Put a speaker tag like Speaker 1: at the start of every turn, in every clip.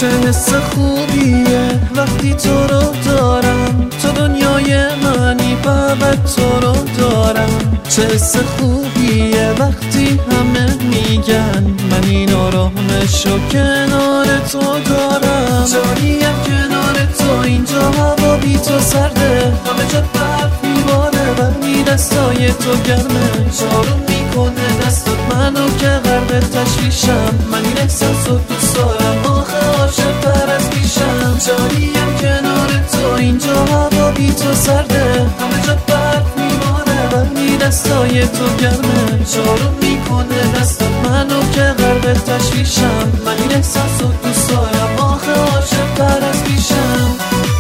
Speaker 1: چه حس خوبیه وقتی تو رو دارم، تو دنیای منی فقط تو رو دارم. چه حس خوبیه وقتی همه میگن من این آرامشو کنار تو دارم. جاییم کنار تو، اینجا هوا بی تو سرده، همه جا برف میباره ولی دستای تو گرمه. جارو میکنه دستات منو که غرق تشویشم، من این احساس رو دوست دارم، آخه عاشق تر از پیشم. جاییم کنار تو، اینجا هوا بی تو سرده، همه جا برف میباره ولی دستای تو گرمه. جارو میکنه دستات منو که غرق تشویشم، من این احساس رو دوست دارم، آخه عاشق تر از پیشم.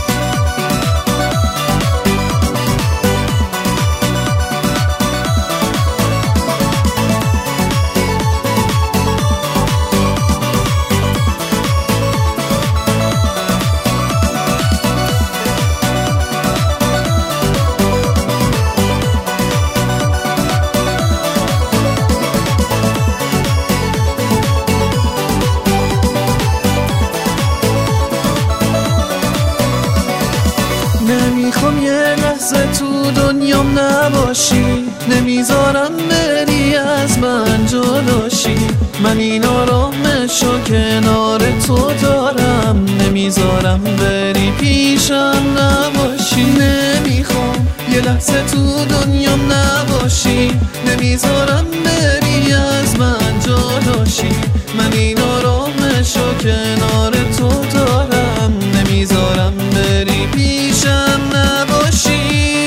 Speaker 1: نمیخوام یه لحظه تو دنیام نباشی، نمیذارم بری از من جداشی. من این آرامشو کنار تو دارم، نمیذارم بری پیشم نباشی. نمیخوام یه لحظه تو دنیام نباشی، نمیذارم بری از من جداشی. من این آرامشو کنار تو دارم، نمیذارم بری پیشم نباشی.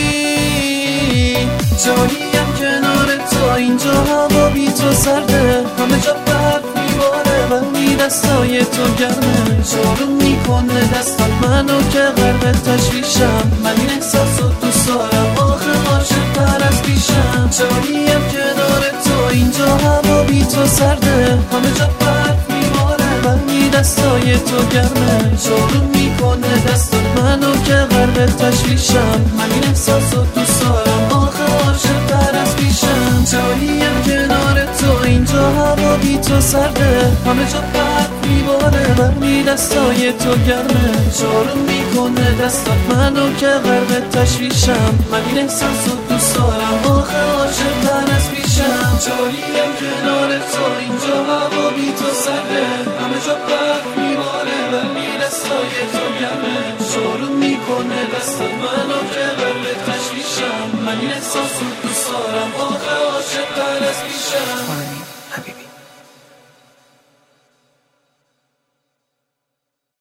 Speaker 1: جاییم کنار تو، اینجا هوا بی تو سرده، همه جا برف میباره ولی دستای تو گرمه. جارو میکنه دستات منو که غرق تشویشم، من این احساس رو دوست دارم، آخه عاشق تر از پیشم. جاییم کنار تو، اینجا هوا بی تو سرده، همه جا برف میباره ولی دستای تو گرمه. جارو میکنه دستات منو که غرق تشویشم، من این احساس رو دوست دارم، آخه عاشق تر از پیشم. جاییم کنار تو، اینجا هوا بی تو سرده، همه جا برف میباره ولی دستای تو گرمه. جارو میکنه دستات منو که غرق تشویشم، من این احساس رو دوست دارم، آخه عاشق تر از پیشم. جاییم کنار تو، اینجا هوا بی تو سرده، همه جا برف میباره ولی دستای تو گرمه. جارو میکنه دستات منو که غرق تشویشم، من این احساس رو دوست دارم، آخه عاشق تر از پیشم.